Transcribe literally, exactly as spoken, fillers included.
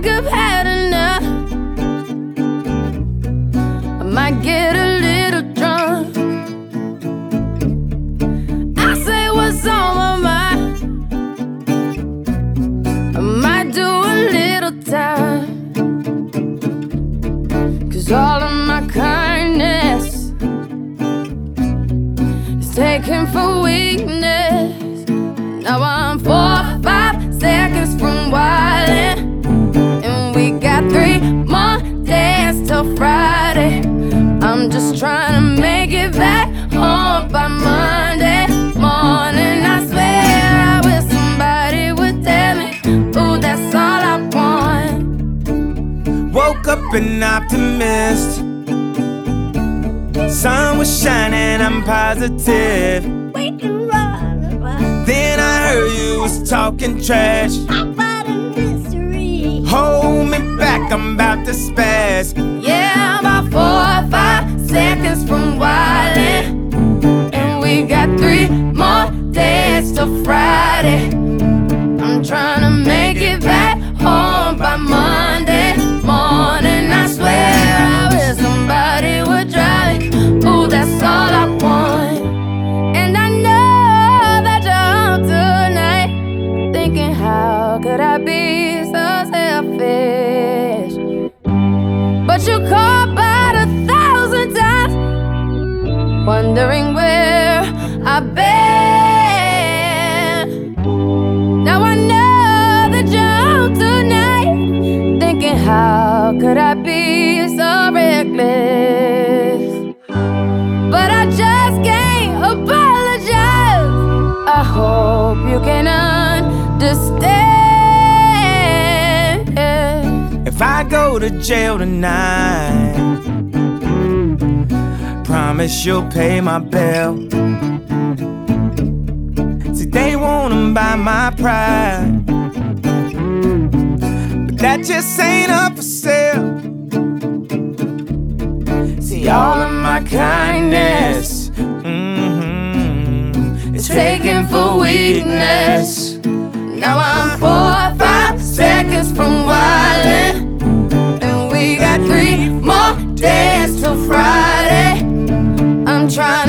I've had enough. I might get a little drunk. I say what's on my mind. I might do a little time. Cause all of my kindness is taken for weakness. Now I'm four or five seconds from wildin', and we got three more days till Friday. I'm just trying to make it back home by Monday morning. I swear I wish somebody would tell me, ooh, that's all I want. Woke up an optimist. Sun was shining, I'm positive. Then I heard you was talking trash about a mystery. Hold me back, I'm about to spaz. Yeah, I'm about four or five seconds from wildin', and we got three more days till Friday. I'm trying to make it back home by Monday morning. I swear I wish somebody would drive me. Ooh, that's all I want. And I know that you're home tonight, thinking how could I be so selfish? But you called about a thousand times, wondering where I've been. Now I know that you're home tonight, thinking how could I be so reckless? But I just can't apologize. I hope you can understand. If I go to jail tonight, promise you'll pay my bill. See, they wanna buy my pride, but that just ain't up for sale. See, all of my kindness, mm-hmm, is taken for weakness. Now I'm four or five seconds from wildin', and we got three more days till Friday. I'm trying